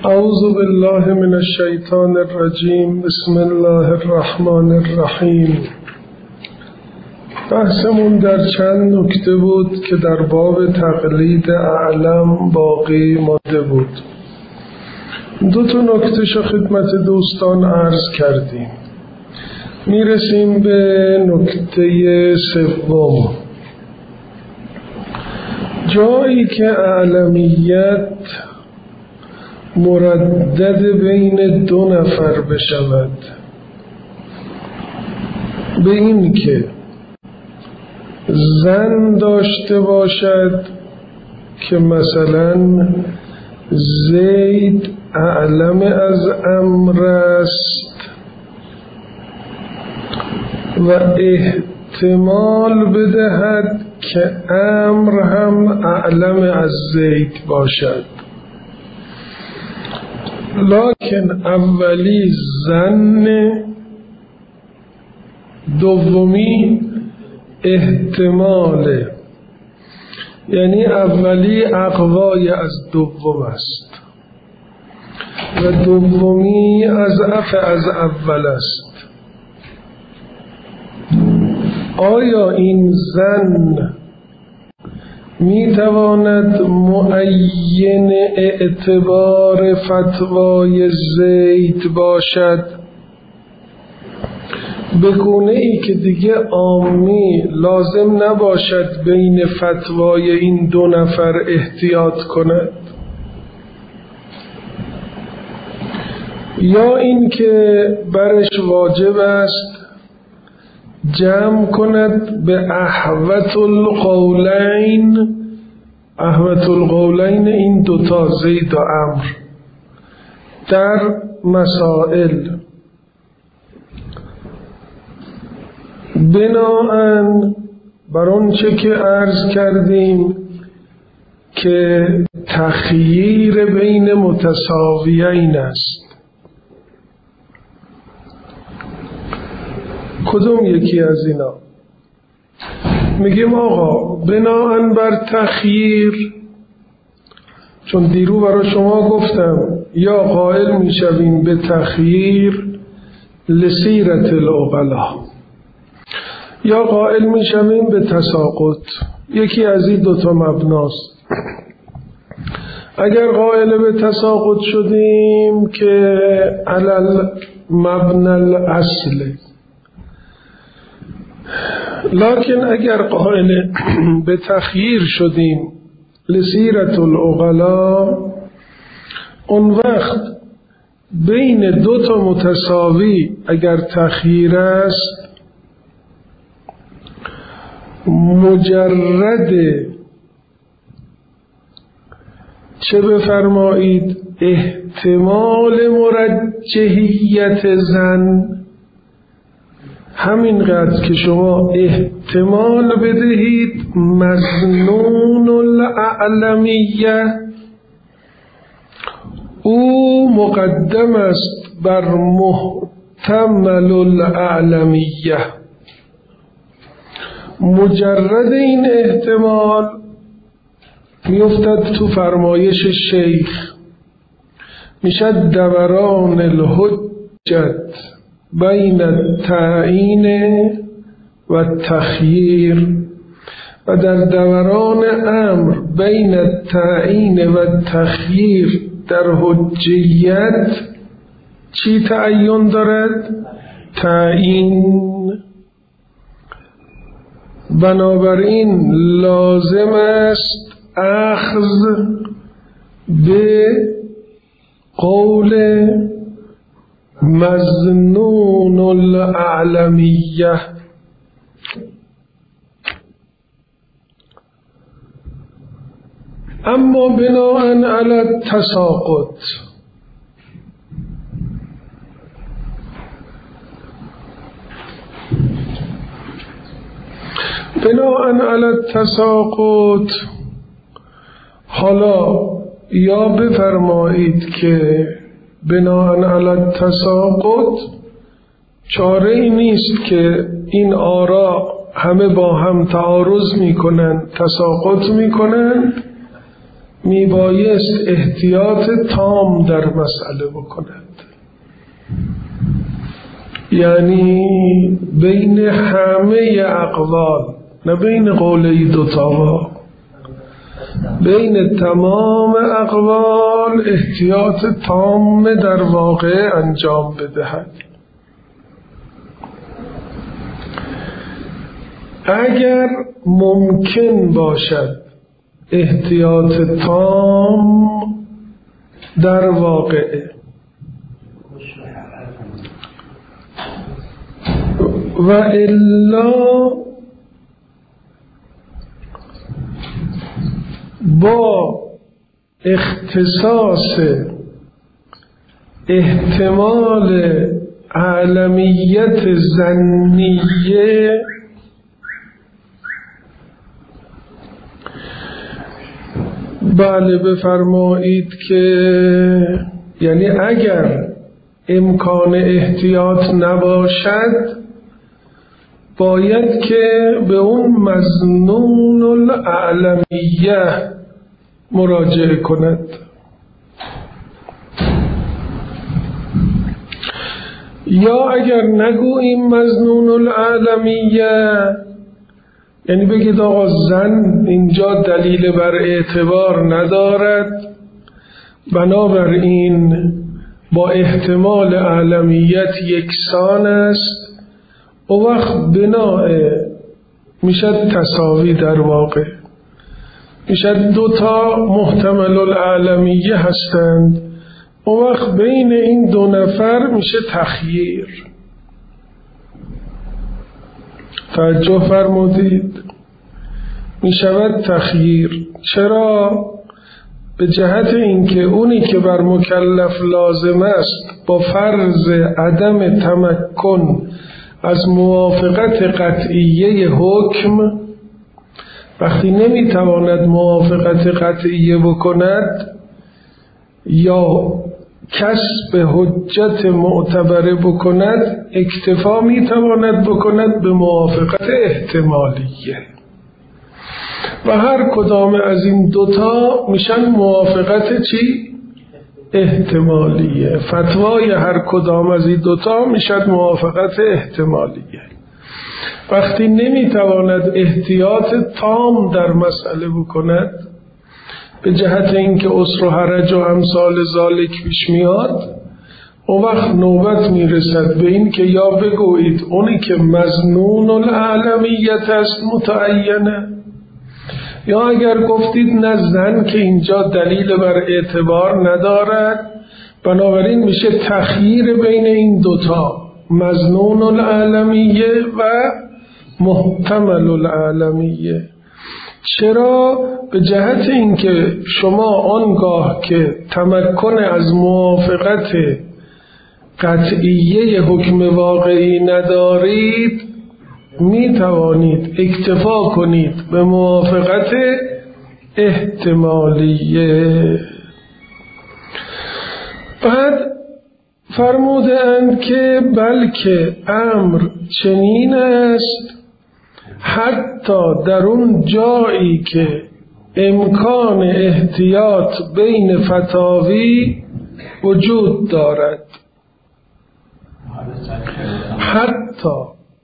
اعوذ بالله من الشیطان الرجیم. بسم الله الرحمن الرحیم. بحثمون در چند نکته بود که در باب تقلید اعلم باقی مانده بود. دو تا نکتهشو خدمت دوستان عرض کردیم. میرسیم به نکته سوم، جایی که اعلمیت مردد بین دو نفر بشود، به این که زن داشته باشد که مثلا زید اعلم از امر است و احتمال بدهد که امر هم اعلم از زید باشد، لکن اولی زن، دومی احتماله، یعنی اولی اقوای از دوم است و دومی اضعف از اول است. آیا این زن می تواند معین اعتبار فتوای زید باشد به گونه ای که دیگه عامی لازم نباشد بین فتوای این دو نفر احتیاط کند، یا این که برش واجب است جمع کند به احوط القولین. احوط القولین این دوتا زید و امر در مسائل. بناهن بر آنچه که عرض کردیم که تخییر بین متساویین است، کدوم یکی از اینا؟ میگیم آقا بناهن بر تخییر، چون دیرو برای شما گفتم یا قائل میشویم به تخییر لسیرت العقلا یا قائل میشویم به تساقط، یکی از این دوتا مبناست. اگر قائل به تساقط شدیم که علل مبنى الاصل، لکن اگر قائل به تخییر شدیم لسیرت العقلا، اون وقت بین دو تا متساوی اگر تخییر است، مجرد چه بفرمایید احتمال مرجحیت زن، همینقدر که شما احتمال بدهید مظنون الاعلمیه، او مقدم است بر محتمل الاعلمیه. مجرد این احتمال میافتد تو فرمایش شیخ، میشد دوران الحجت بین التعیین و التخییر، و در دوران امر بین التعیین و التخییر در حجیت چی تعین دارد؟ تعیین. بنابراین لازم است اخذ به قول مظنون الاعلمیه. اما بناءً علی التساقط، بناءً علی التساقط، حالا یا بفرمایید که بناءً علی التساقط چاره ای نیست که این آرا همه با هم تعارض میکنن، تساقط میکنن، میبایست احتیاط تام در مسئله بکند، یعنی بین همه اقوال، نه بین قولی دوتا، بین تمام اقوال احتیاط تام در واقع انجام بدهد. اگر ممکن باشد احتیاط تام در واقع و الا با اختصاص احتمال اعلمیت ظنیه بله بفرمایید که یعنی اگر امکان احتیاط نباشد باید که به اون مظنون الاعلمیه مراجعه کند. یا اگر نگوییم مظنون الاعلمیه، یعنی بگید آقا زن اینجا دلیل بر اعتبار ندارد، بنابراین با احتمال اعلمیت یکسان است، و وقت بناء میشد تساوی، در واقع میشد دوتا محتمل الاعلمیه هستند، و وقت بین این دو نفر میشه تخییر. توجه فرمودید؟ میشود تخییر. چرا؟ به جهت اینکه اونی که بر مکلف لازم است با فرض عدم تمکن از موافقت قطعیه حکم، وقتی نمیتواند موافقت قطعیه بکند یا کسب حجت معتبره بکند، اکتفا میتواند بکند به موافقت احتمالیه، و هر کدام از این دوتا میشن موافقت چی؟ احتمالیه. فتوای هر کدام از این دوتا میشد موافقت احتمالیه. وقتی نمیتواند احتیاط تام در مسئله بکند به جهت اینکه عسر و حرج و امثال ذالک پیش میاد، اون وقت نوبت میرسد به این که یا بگویید اونی که مظنون الاعلمیت است متعینه، یا اگر گفتید نه زن که اینجا دلیل بر اعتبار ندارد، بنابراین میشه تخییر بین این دوتا، مظنون الاعلمیه و محتمل الاعلمیه. چرا؟ به جهت اینکه شما آنگاه که تمکن از موافقت قطعیه حکم واقعی ندارید می توانید اکتفا کنید به موافقت احتمالیه. بعد فرمودند که بلکه امر چنین است حتی در اون جایی که امکان احتیاط بین فتاوی وجود دارد، حتی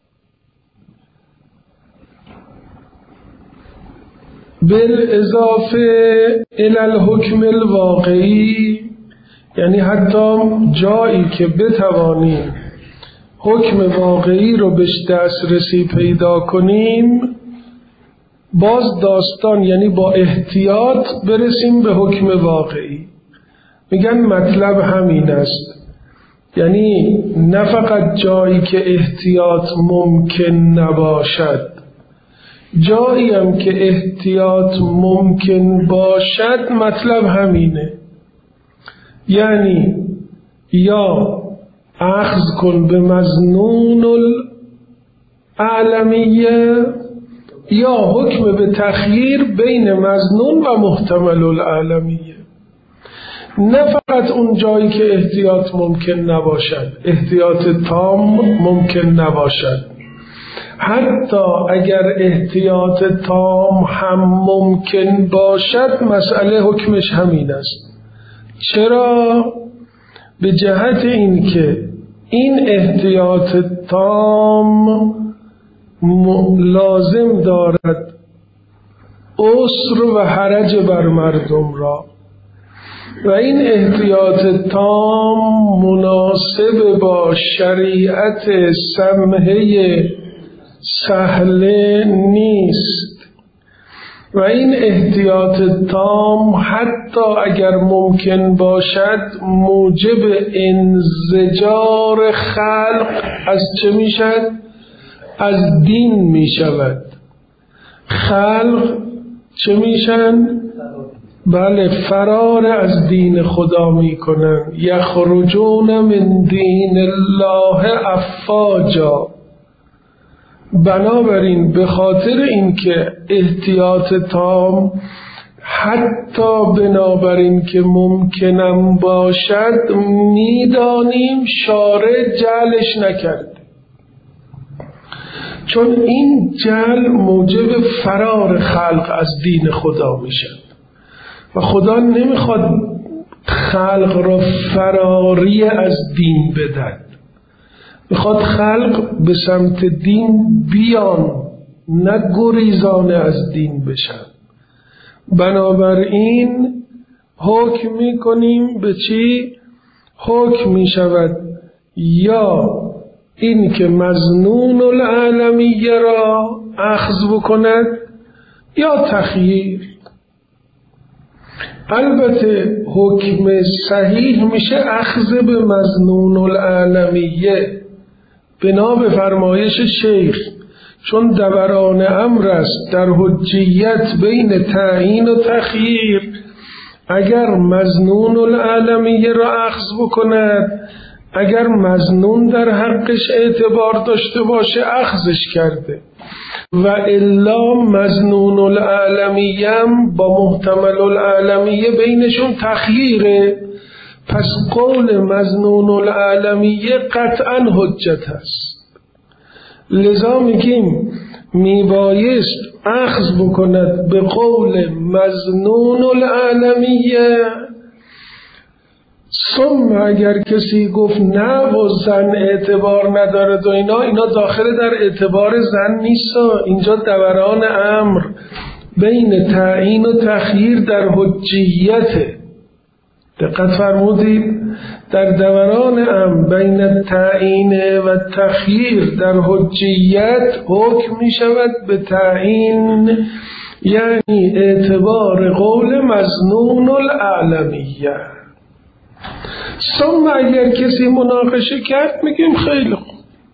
بالاضافه الی الحکم الواقعی، یعنی حتی جایی که بتوانیم حکم واقعی رو بهش دسترسی پیدا کنیم، باز داستان یعنی با احتیاط برسیم به حکم واقعی. میگن مطلب همین است، یعنی نه فقط جایی که احتیاط ممکن نباشد، جایی هم که احتیاط ممکن باشد، مطلب همینه، یعنی یا اخذ کن به مظنون الاعلمیه یا حکم به تخییر بین مظنون و محتمل الاعلمیه. نه فقط اون جایی که احتیاط ممکن نباشد، احتیاط تام ممکن نباشد، حتی اگر احتیاط تام هم ممکن باشد مسئله حکمش همین است. چرا؟ به جهت اینکه این احتیاط تام لازم دارد عسر و حرج بر مردم را و این احتیاط تام مناسب با شریعت سمحه سهله نیست و این احتیاط تام حتی اگر ممکن باشد موجب انزجار خلق از چه می شود؟ از دین می شود. خلق چه می شن؟ بله، فرار از دین خدا می کنن. یخرجون من دین الله افواجا. بنابراین به خاطر اینکه احتیاط تام حتی بنابراین که ممکنم باشد میدانیم شارع جعلش نکرده، چون این جعل موجب فرار خلق از دین خدا میشه و خدا نمیخواد خلق را فراری از دین بدهد، میخواد خلق به سمت دین بیان، نه گریزان از دین بشن. بنابراین حکم میکنیم به چی؟ حکم میشود یا این که مظنون العالمیه را اخذ بکند یا تخییر. البته حکم صحیح میشه اخذ به مظنون العالمیه بنا به فرمایش شیخ، چون دوران امر است در حجیت بین تعیین و تخییر. اگر مظنون العالمیه را اخذ بکند، اگر مظنون در حقش اعتبار داشته باشه اخذش کرده و الا مظنون العالمیه با محتمل العالمیه بینشون تخییره، پس قول مظنون العالمیه قطعا حجت است. لذا میگیم میبایست اخذ بکند به قول مظنون العالمیه. ثم اگر کسی گفت نه و زن اعتبار نداره و اینا داخل در اعتبار زن نیست، اینجا دوران امر بین تعیین و تخییر در حجیته. دقت فرمودید؟ در دوران امر بین تعیین و تخییر در حجیت حکم می شود به تعیین، یعنی اعتبار قول مظنون العالمیه. ثم اگر کسی مناقشه کرد میگیم خیلی خوب،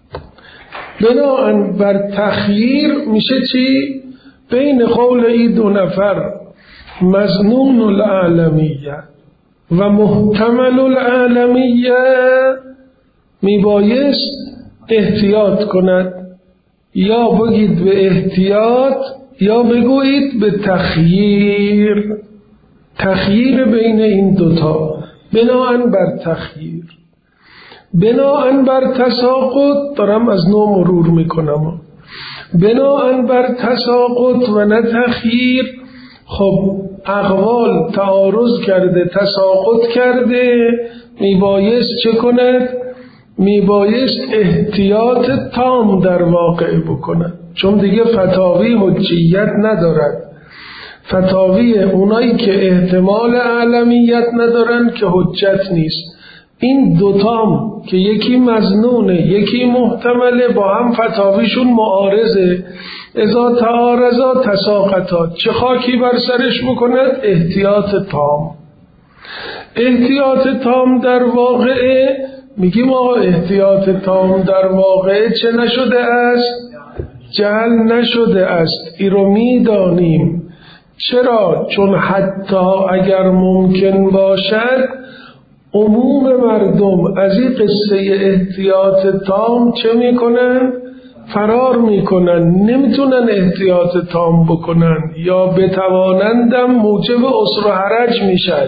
بناهن بر تخییر میشه چی؟ بین قول این دو نفر مظنون العالمیه و محتمل العالمیه میبایست احتیاط کند، یا بگید به احتیاط یا بگویید به تخییر. تخییر بین این دوتا بناهن بر تخییر، بناهن بر تساقط، دارم از نو مرور میکنم، بناهن بر تساقط و نه تخییر. خب اقوال تعارض کرده، تساقط کرده، میبایست چه کند؟ میبایست احتیاط تام در واقع بکند، چون دیگه فتاوی حجیت ندارد. فتاوی اونایی که احتمال عالمیت ندارن که حجت نیست. این دوتام که یکی مظنونه یکی محتمله با هم فتاویشون معارضه، اذا تعارضا تساقطا، چه خاکی بر سرش بکند؟ احتیاط تام. احتیاط تام در واقع میگیم آقا احتیاط تام در واقع چه نشده است؟ جعل نشده است. این رو میدانیم. چرا؟ چون حتی اگر ممکن باشد عموم مردم از این قصه احتیاط تام چه میکنن؟ فرار میکنن، نمیتونن احتیاط تام بکنن، یا بتوانندم موجب عسر و حرج میشد،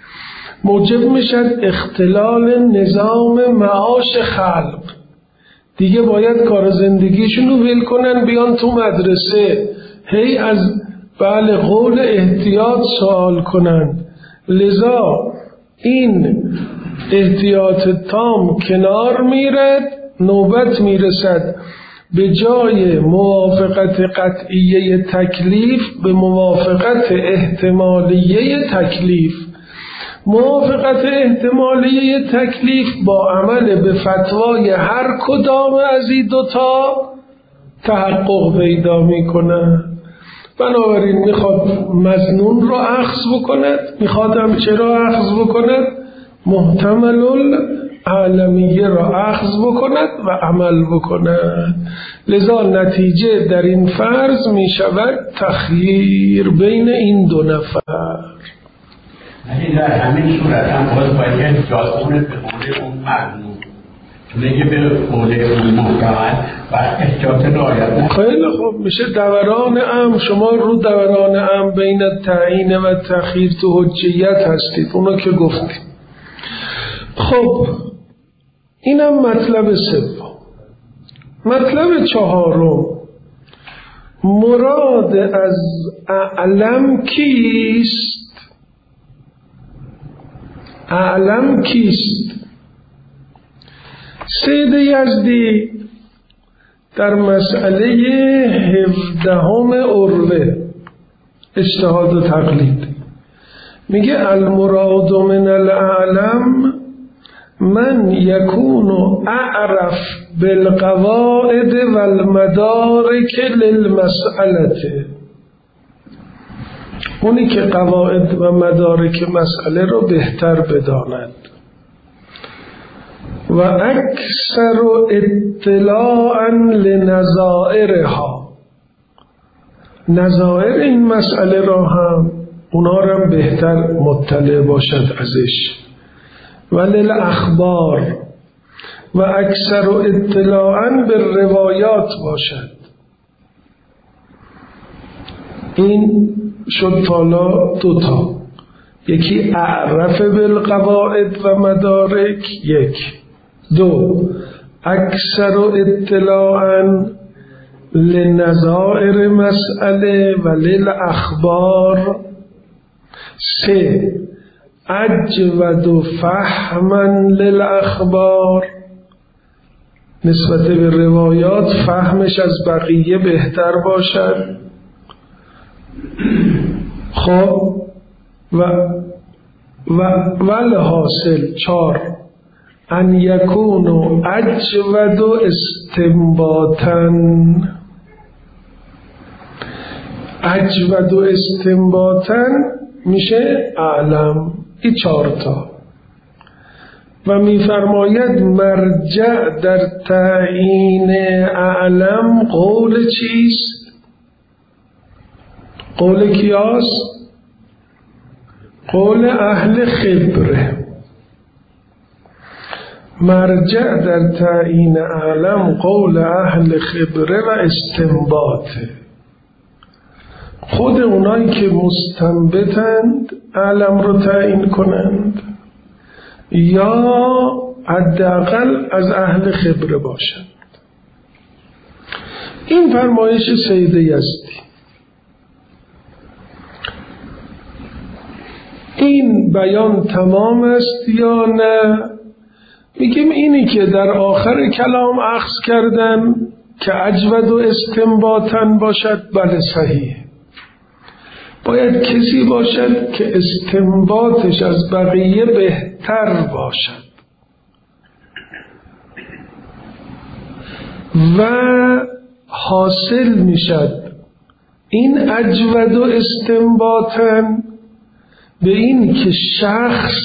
موجب میشد اختلال نظام معاش خلق. دیگه باید کار زندگیشون رو ول کنن بیان تو مدرسه هی از بله قول احتیاط سوال کنن. لذا این احتیاط تام کنار میرد، نوبت میرسد به جای موافقت قطعیه تکلیف به موافقت احتمالیه تکلیف. موافقت احتمالیه تکلیف با عمل به فتوای هر کدام از این دوتا تحقق پیدا میکنه. بنابراین میخواد مظنون رو اخذ بکند، میخواد هم چرا اخذ بکند؟ محتمل العالمیه را اخذ بکند و عمل بکند. لذا نتیجه در این فرض می شود تخییر بین این دو نفر. یعنی در همین صورت هم باید جازمونه به قول اون مظنون میگه به قول اون محتمل و احتیاط رعایت. خیلی خوب، میشه دوران ام. شما رو دوران ام بین تعیین و تخییر تو حجیت هستید، اونو که گفتیم. خب اینم مطلب سوم. مطلب چهارم، مراد از اعلم کیست؟ اعلم کیست؟ سید یزدی در مسئله 17 عروه اجتهاد و تقلید میگه المراد من الاعلم من یکون اعرف بالقواعد والمدارک للمسئله، اونی که قواعد و مدارک مسئله رو بهتر بداند و اکثر اطلاعا لنظائرها، نظائر این مسئله را هم اونا را بهتر مطلع باشد ازش، وللاخبار و اکثر اطلاعا به روایات باشد. این شد حالا دوتا، یکی اعرف بالقواعد و مدارک، یک. دو، اکثر اطلاعا لنظائر مسئله و للاخبار. سه، اجود فهما للاخبار، نسبت به روایات فهمش از بقیه بهتر باشد. خب والحاصل چار، ان یکون اجود استنباطا، اجود استنباطا میشه اعلم. این چارتا. و میفرماید مرجع در تعیین اعلم قول چیست؟ قول کیاست؟ قول اهل خبره. مرجع در تعیین اعلم قول اهل خبره و استنباطه. خود اونایی که مستنبطند اعلم رو تعیین کنند یا حداقل از اهل خبره باشند. این فرمایش سید یزدی. این بیان تمام است یا نه؟ میگیم اینی که در آخر کلام اخذ کردن که اجود و استنباطن باشد، بله صحیح. باید کسی باشد که استنباطش از بقیه بهتر باشد و حاصل میشد این اجود و استنباطن به این که شخص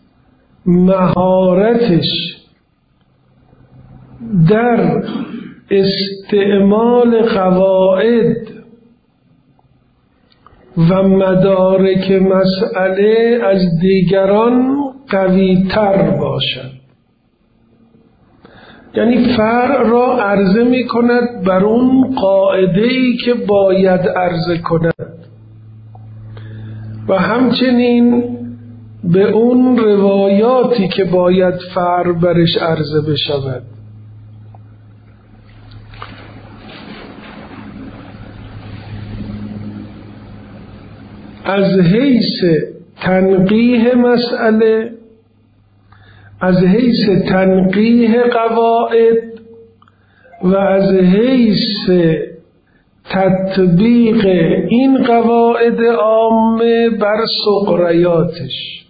مهارتش در استعمال قواعد و مدارک مسئله از دیگران قوی تر باشد. یعنی فرع را عرضه می کند بر اون قاعده‌ای که باید عرضه کند و همچنین به اون روایاتی که باید فرع برش عرضه بشود. از حیث تنقیح مسئله، از حیث تنقیح قواعد و از حیث تطبیق این قواعد عامه بر سغریاتش.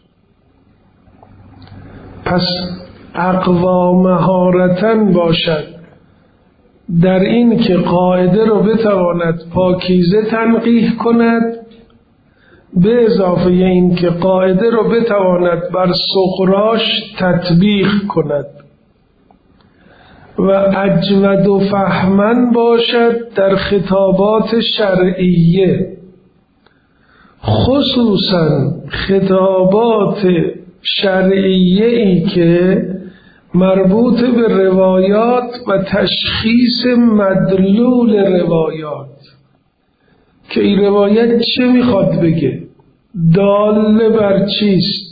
پس اقوا مهارتن باشد در این که قاعده رو بتواند پاکیزه تنقیح کند، به اضافه این که قاعده رو بتواند بر سغراش تطبیق کند، و اجود و فهمن باشد در خطابات شرعیه، خصوصا خطابات شرعیه ای که مربوط به روایات و تشخیص مدلول روایات، که این روایت چه میخواد بگه، دال بر چیست.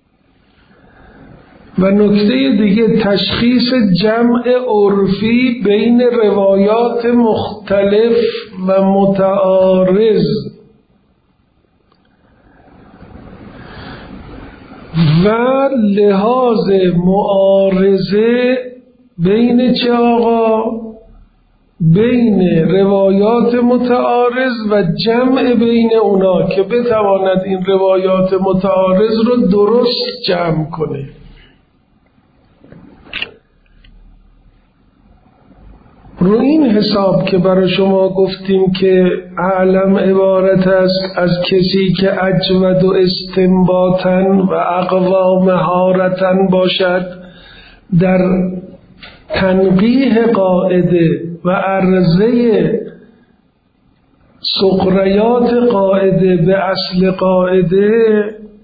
و نکته دیگه تشخیص جمع عرفی بین روایات مختلف و متعارض و لحاظ معارضه بین چه آقا؟ بین روایات متعارض و جمع بین اونا، که بتواند این روایات متعارض رو درست جمع کنه. رو این حساب که برای شما گفتیم که اعلم عبارت است از کسی که اجود و استنباطن و اقوا مهارتن باشد در تنقیح قاعده و عرضه سغریات قاعده به اصل قاعده.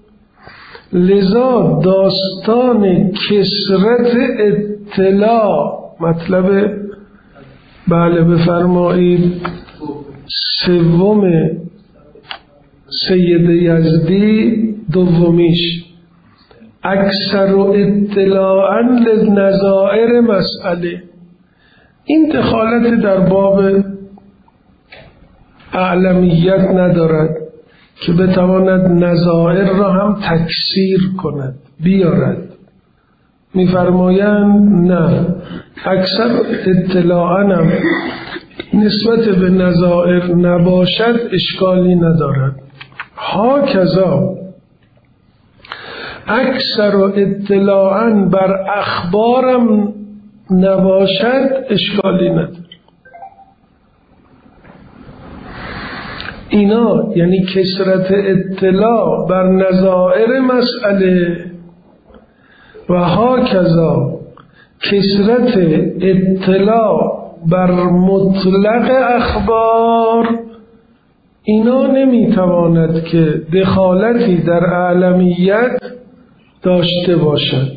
لذا داستان کثرت اطلاع، مطلب بله بفرمایید سوم سید یزدی، دومیش اکثر و اطلاعاً لنظائر مسئله. این دخالت در باب اعلمیت ندارد که بتواند نظائر را هم تکثیر کند بیارد. میفرمایند نه، اکثر اطلاعاً هم نسبت به نظائر نباشد اشکالی ندارد. ها کذا اکثر و اطلاعاً بر اخبارم نباشد اشکالی ندارد. اینا یعنی کثرت اطلاع بر نظائر مسئله و ها کذا کثرت اطلاع بر مطلق اخبار، اینا نمیتواند که دخالتی در اعلمیت داشته باشد.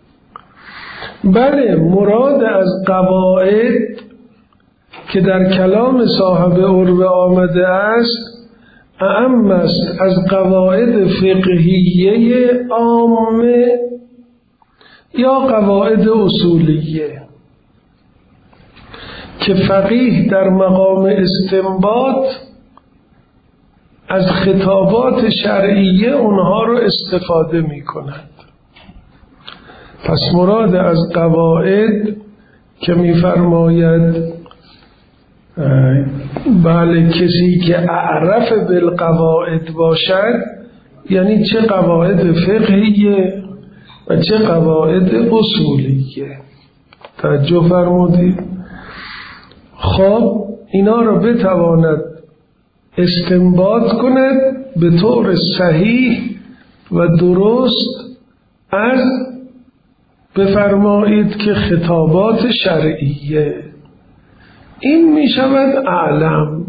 بله مراد از قواعد که در کلام صاحب عروه آمده است اعم است از قواعد فقهیه عامه یا قواعد اصولیه، که فقیه در مقام استنباط از خطابات شرعیه اونها رو استفاده می کند. پس مراد از قواعد که می فرماید بله کسی که اعرف بالقواعد باشد، یعنی چه قواعد فقهیه و چه قواعد اصولیه. توجه فرمودید؟ خب اینا رو بتواند استنباط کند به طور صحیح و درست از بفرمایید که خطابات شرعیه. این می شود اعلم.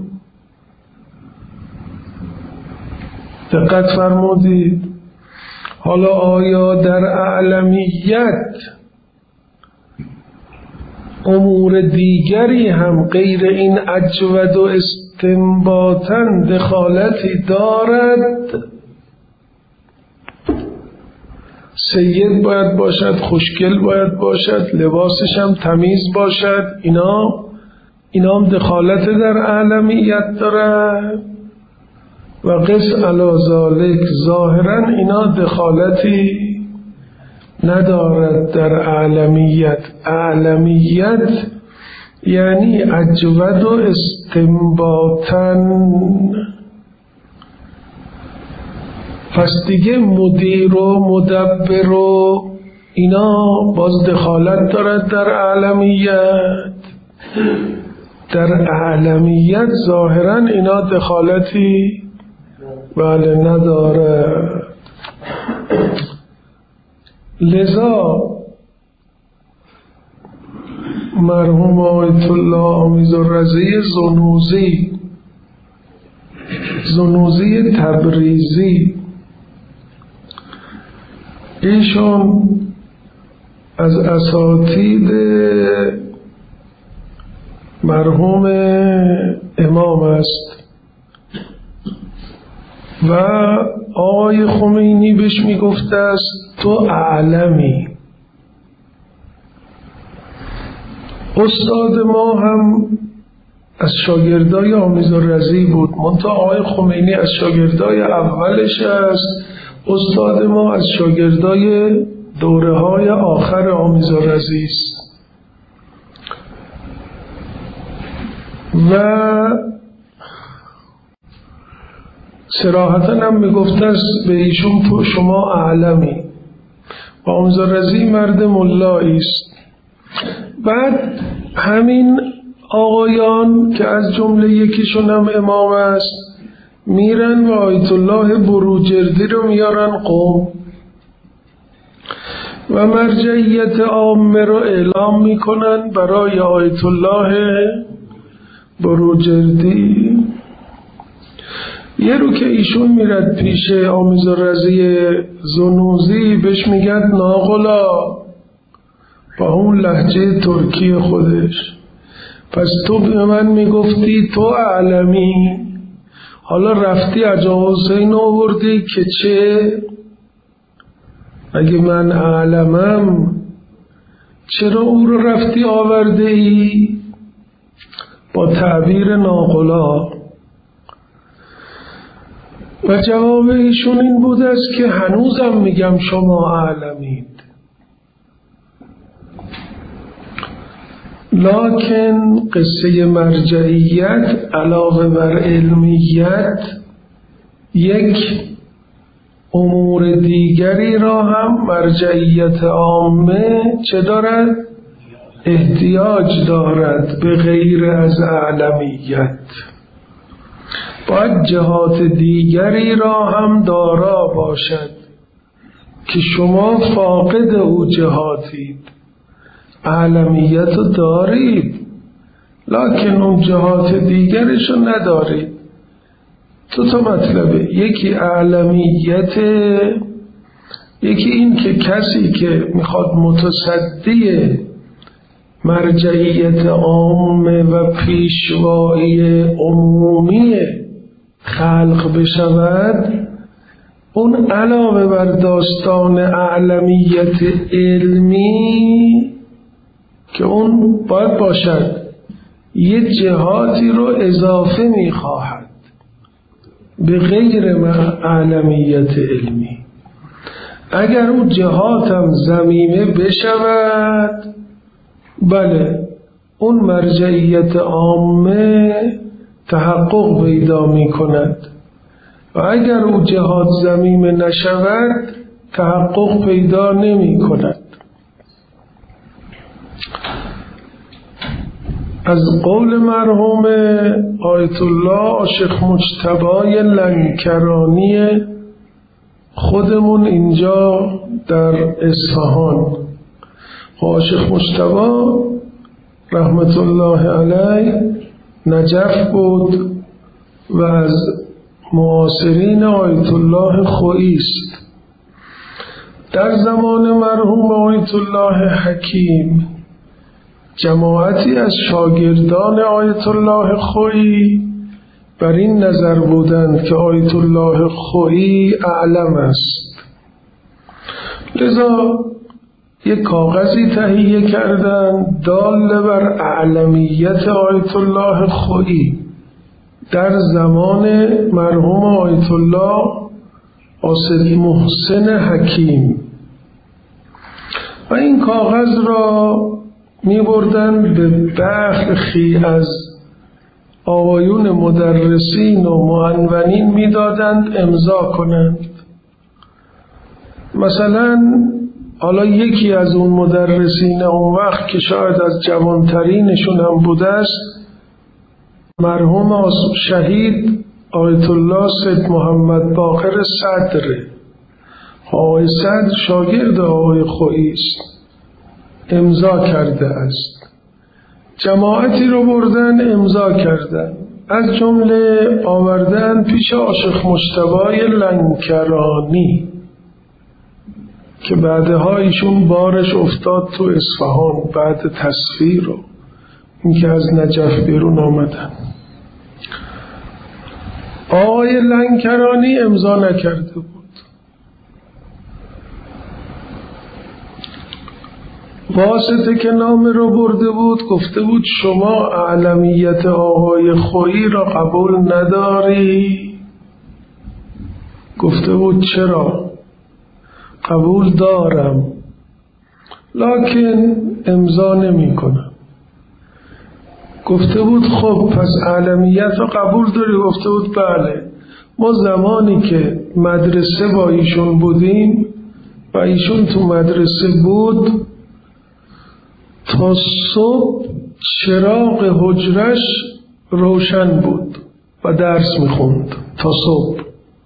دقت فرمودید؟ حالا آیا در اعلمیت امور دیگری هم غیر این اجود و استنباطن دخالتی دارد؟ سید باید باشد، خوشگل باید باشد، لباسش هم تمیز باشد، اینا هم دخالت در اعلمیت دارد؟ و و قس علی ذالک، ظاهرا اینا دخالتی ندارد در اعلمیت. اعلمیت یعنی اجود و استنباطن. پس دیگه مدیر و مدبر و اینا باز دخالت دارد در اعلمیت. در اعلمیت ظاهرا اینا دخالتی بله ندارد. لذا مرحوم آیت الله آمیزالرضی زنوزی تبریزی، ایشون از اساتید مرحوم امام است و آقای خمینی بهش میگفته است تو اعلمی. استاد ما هم از شاگردای آمیزالرضی بود، منتها آقای خمینی از شاگردای اولش است. استاد ما از شاگردای دوره های آخر آمیزالرضی است و صراحتاً هم میگفته است به ایشون تو شما اعلمی. و آمیزالرضی مرد ملایی است. بعد همین آقایان که از جمله یکیشون هم امام است میرن و آیت الله بروجردی رو میارن قم و مرجعیت عامه رو اعلام میکنن برای آیت الله بروجردی. یه رو که ایشون میرد پیش آمیزالرضی زنوزی بهش میگن ناقلا با اون لهجه ترکی خودش، پس تو به من میگفتی تو اعلمی، حالا رفتی عجا حسین آوردی که چه؟ اگه من اعلمم چرا او رو رفتی آورده ای؟ با تعبیر ناقلا. و جواب ایشون این بود است که هنوزم میگم شما اعلمید، لکن قصه مرجعیت علاوه بر علمیت یک امور دیگری را هم مرجعیت عامه چه دارد؟ احتیاج دارد به غیر از اعلمیت. باید جهات دیگری را هم دارا باشد که شما فاقد او جهاتید. اعلمیت رو دارید لکن اون جهات دیگرش رو ندارید. تا مطلبه، یکی اعلمیت، یکی این که کسی که میخواد متصدی مرجعیت عامه و پیشوایی عمومی خلق بشود، اون علاوه بر داستان اعلمیت علمی که اون باید باشد یه جهاتی رو اضافه میخواهد به غیر اعلمیت علمی. اگر اون جهات هم ضمیمه بشود، بله اون مرجعیت عامه تحقق پیدا می کند و اگر اون جهات ضمیمه نشود تحقق پیدا نمی کند. از قول مرحوم آیت الله شیخ مجتبی لنکرانی خودمون اینجا در اصفهان، شیخ مجتبی رحمت الله علیه نجف بود و از معاصرین آیت الله خویی است. در زمان مرحوم آیت الله حکیم جماعتی از شاگردان آیت الله خویی بر این نظر بودند که آیت الله خویی اعلم است. لذا یک کاغذی تهیه کردند دال بر اعلمیت آیت الله خویی در زمان مرحوم آیت الله قاصد محسن حکیم و این کاغذ را می بردن به برخی از آقایون مدرسین و معنونین می دادند امضا کنند. مثلا حالا یکی از اون مدرسین اون وقت که شاید از جوانترینشون هم بوده است، مرحوم شهید آیت الله سید محمد باقر صدر. آقای صدر شاگرد آقای خویی است، امضا کرده است. جماعتی رو بردن امضا کردن، از جمله آوردن پیش عاشق مجتبی لنکرانی که بعدها ایشون بارش افتاد تو اصفهان بعد تصفیه رو، این که از نجف بیرون آمدن. آقای لنکرانی امضا نکرده بود. واسطه که نامه رو برده بود گفته بود شما اعلمیت آقای خویی را قبول نداری؟ گفته بود چرا؟ قبول دارم لکن امضا نمی کنم. گفته بود خب پس اعلمیت را قبول داری؟ گفته بود بله. ما زمانی که مدرسه با ایشون بودیم و ایشون تو مدرسه بود، تا صبح چراغ حجرش روشن بود و درس میخوند تا صبح.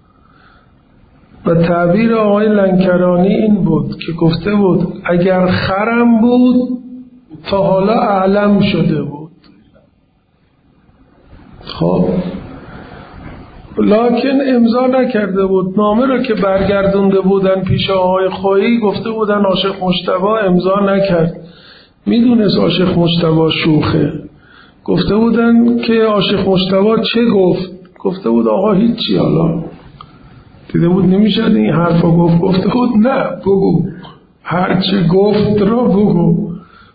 و تعبیر آقای لنکرانی این بود که گفته بود اگر خرم بود تا حالا اعلم شده بود. خب لکن امضا نکرده بود. نامه رو که برگردونده بودن پیش آقای خویی گفته بودن عاشق مجتبی امضا نکرد. میدونست عاشق مجتبی شوخه. گفته بودن که عاشق مجتبی چه گفت؟ گفته بود آقا هیچی. حالا دیده بود نمیشه این حرفا گفته بود نه بگو، هرچی گفت را بگو.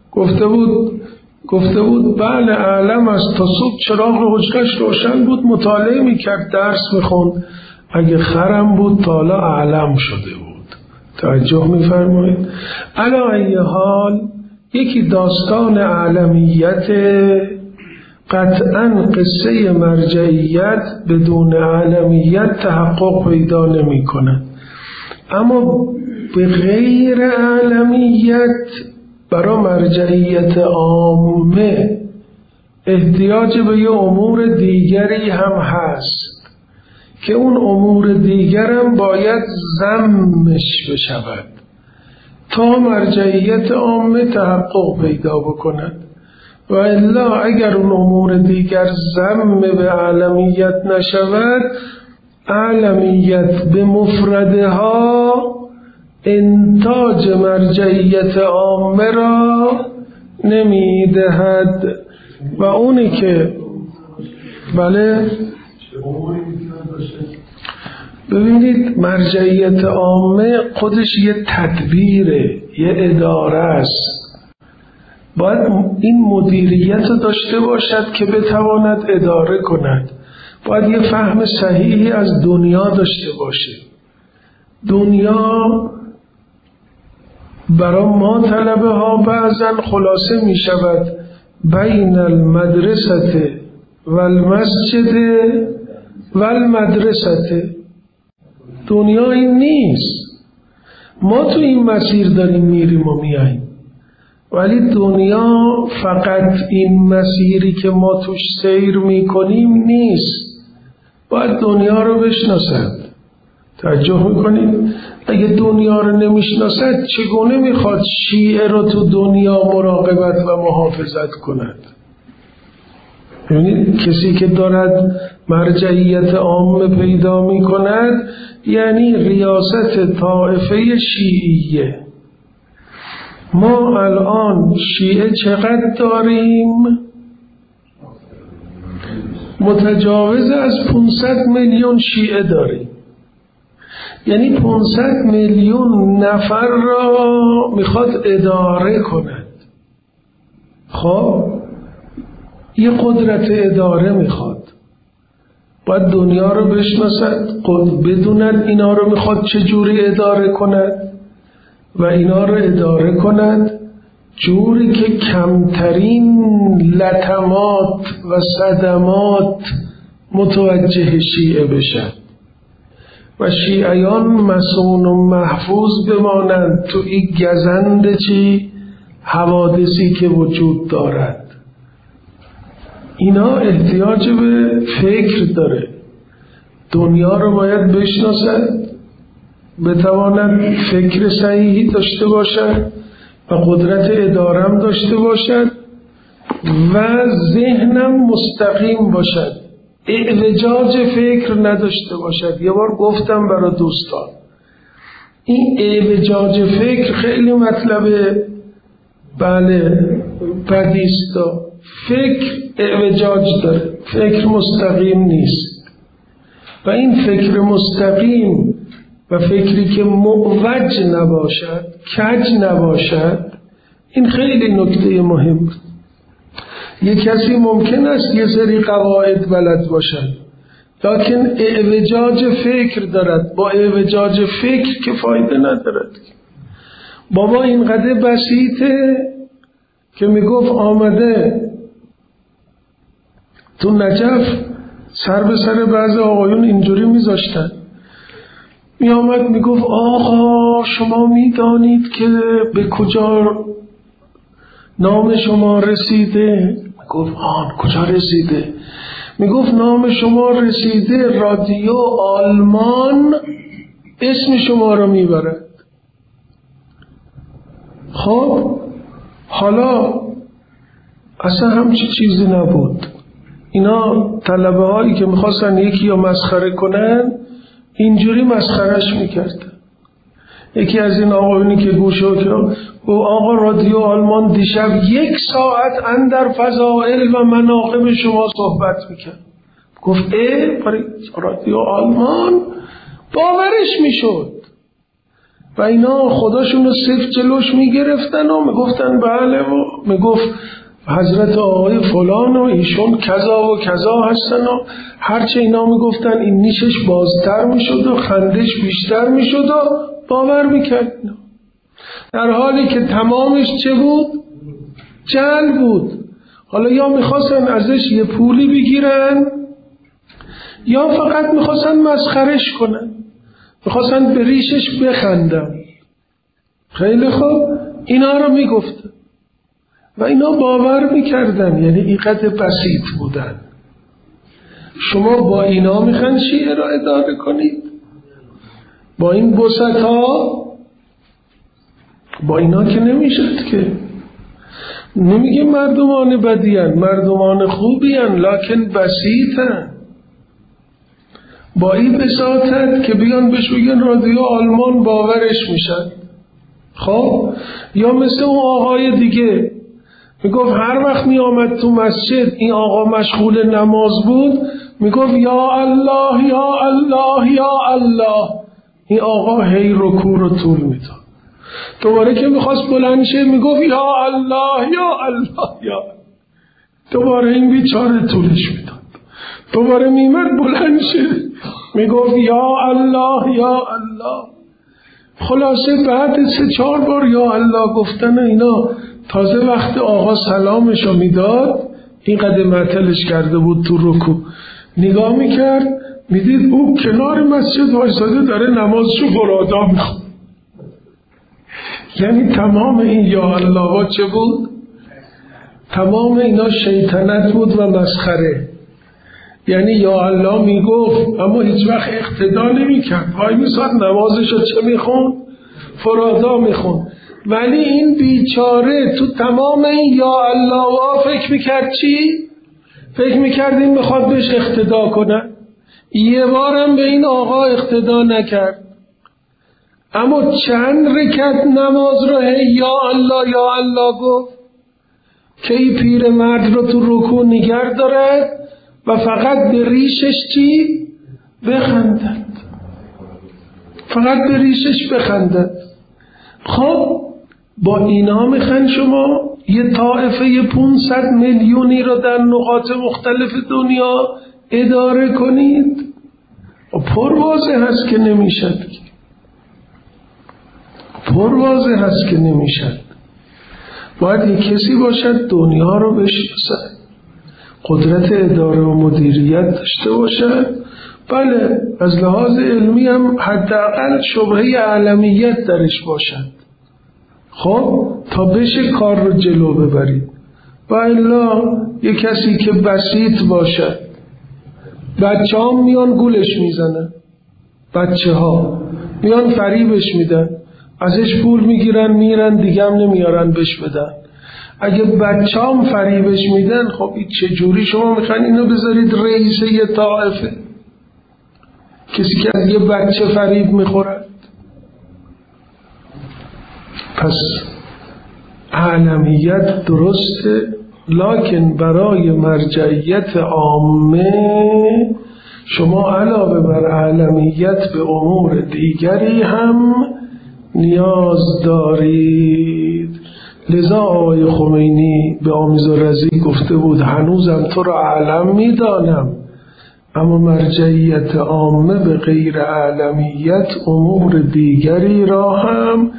گفته بود بله اعلم است. تا صبح چراغ حجرش روشن بود، مطالعه میکرد، درس میخوند. اگه خرم بود تا حالا اعلم شده بود. توجه میفرمایید؟ علی ای حال یکی داستان اعلمیت، قطعا قصه مرجعیت بدون اعلمیت تحقق پیدا نمی کند. اما به غیر اعلمیت برای مرجعیت عامه احتیاج به یه امور دیگری هم هست که اون امور دیگرم باید ضمش بشود تا مرجعیت عامه تحقق پیدا بکند. و الا اگر اون امور دیگر ضم به اعلمیت نشود، اعلمیت به مفردها انتاج مرجعیت عامه را نمیدهد. و اونی که بله ببینید مرجعیت عامه خودش یه تدبیره، یه اداره است. باید این مدیریت رو داشته باشد که بتواند اداره کند. باید یه فهم صحیحی از دنیا داشته باشه. دنیا برای ما طلبه ها بعضا خلاصه می شود بین المدرسه و المسجد و المدرسه. دنیا این نیست. ما تو این مسیر داریم میریم و میاییم، ولی دنیا فقط این مسیری که ما توش سیر میکنیم نیست. باید دنیا رو بشناسد. توجه میکنید؟ اگه دنیا رو نمیشناسد چگونه میخواد شیعه رو تو دنیا مراقبت و محافظت کند؟ یعنی کسی که دارد مرجعیت عامه پیدا میکند یعنی ریاست طائفه شیعیه. ما الان شیعه چقدر داریم؟ متجاوز از 500 میلیون شیعه داریم. یعنی 500 میلیون نفر را میخواد اداره کند. خب یه قدرت اداره میخواد. باید دنیا رو بشناسد، بدوند اینا رو میخواد چجوری اداره کند و اینا رو اداره کند جوری که کمترین لطمات و صدمات متوجه شیعه بشن و شیعیان مسون و محفوظ بمانند تو این گزند حوادثی که وجود دارد. اینا احتیاج به فکر داره، دنیا رو باید بشناسد، بتواند فکر صحیحی داشته باشد و قدرت ادارم داشته باشد و ذهنم مستقیم باشد، اعوجاج فکر نداشته باشد. یه بار گفتم برای دوستان این اعوجاج فکر خیلی مطلبه، بله بدیست، فکر اعوجاج داره، فکر مستقیم نیست و این فکر مستقیم و فکری که معوج نباشد، کج نباشد، این خیلی نکته مهم. یک کسی ممکن است یه سری قواعد بلد باشد لکن اعوجاج فکر دارد، با اعوجاج فکر که فایده ندارد. بابا اینقدر بسیطه که میگفت آمده تو نجف سر به سر بعض آقایون اینجوری میذاشتن، می آمد می گفت آقا شما می دانید که به کجا نام شما رسیده؟ می گفت کجا رسیده؟ می گفت نام شما رسیده رادیو آلمان اسم شما رو می برد. خب حالا اصلا همچی چیزی نبود. اینا طلبه هایی که میخواستن یکی رو مسخره کنن اینجوری مسخرش میکرد. یکی از این آقایونی که گوشو که آقا رادیو آلمان دیشب 1 ساعت اندر فضائل و مناقب شما صحبت میکرد. گفت رادیو آلمان باورش میشد و اینا خداشون رو صف جلوش میگرفتن و میگفتن بله و میگفت حضرت آقای فلان و ایشون کذا و کذا هستن و هرچه اینا میگفتن این نیشش بازتر میشد و خندش بیشتر میشد و باور میکرد. در حالی که تمامش چه بود؟ جعل بود. حالا یا میخواستن ازش یه پولی بگیرن یا فقط میخواستن مسخرش کنن، میخواستن به ریشش بخندن. خیلی خوب اینا رو میگفتن و اینا باور میکردن، یعنی اینقدر بسیط بودن. شما با اینا میخوان شیعه را اداره کنید؟ با این بسطا؟ با اینا که نمیشد که. نمیگه مردمان بدیان، مردمان خوبیان لکن بسیطن. با این بساطت که بیان بهش بگن رادیو آلمان باورش میشن. خب یا مثل اون آقای دیگه میگفت هر وقت میآمد تو مسجد این آقا مشغول نماز بود میگفت یا الله یا الله یا الله، این آقا هی رکوع رو طول میداد. دوباره که میخواست بلند شه میگفت یا الله یا الله یا، دوباره این بیچاره طولش میداد. دوباره میمد بلند شه میگفت یا الله یا الله. خلاصه بعد 3-4 بار یا الله گفتن اینا تازه وقت آقا سلامشو میداد اینقدر معطلش کرده بود تو رکوع، نگاه میکرد میدید او کنار مسجد وایساده داره نمازشو فرادا میخواد. یعنی تمام این یا الله ها چه بود؟ تمام اینا شیطنت بود و مسخره. یعنی یا الله میگفت اما هیچ وقت اقتدا نمیکرد، وای میساد نمازشو چه میخون؟ فرادا میخون. ولی این بیچاره تو تمام این یا الله ها فکر میکرد چی؟ فکر میکرد این میخواد بهش اقتدا کنه. یه بارم به این آقا اقتدا نکرد، اما چند رکعت نماز رو یا الله یا الله گفت که این پیر مرد رو تو رکوع نگه دارد و فقط به ریشش چی؟ بخندد. فقط به ریشش بخندد. خب با اینا میخوان شما یه طائفه 500 میلیونی رو در نقاط مختلف دنیا اداره کنید. پر واضح هست که نمیشد، پر واضح هست که نمیشد. باید یک کسی باشد دنیا رو بشناسد، قدرت اداره و مدیریت داشته باشد. بله از لحاظ علمی هم حداقل شبهه اعلمیت درش باشد، خب تا بشه کار رو جلو ببرید. و الا یک کسی که بسیط باشد، بچه ها میان گولش میزنن، بچه ها میان فریبش میدن، ازش پول میگیرن میرن دیگه هم نمیارن بهش بدن. اگه بچه هم فریبش میدن، خب چجوری شما میخواین اینو بذارید رئیس یه طائفه؟ کسی که از یه بچه فریب میخورد. پس اعلمیت درسته، لکن برای مرجعیت عامه شما علاوه بر اعلمیت به امور دیگری هم نیاز دارید. لذا آقای خمینی به آمیزالرضی گفته بود هنوزم تو را اعلم میدانم، اما مرجعیت عامه به غیر اعلمیت امور دیگری را هم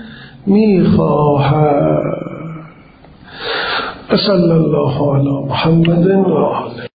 میخواهد. صلی الله علی محمد و آله.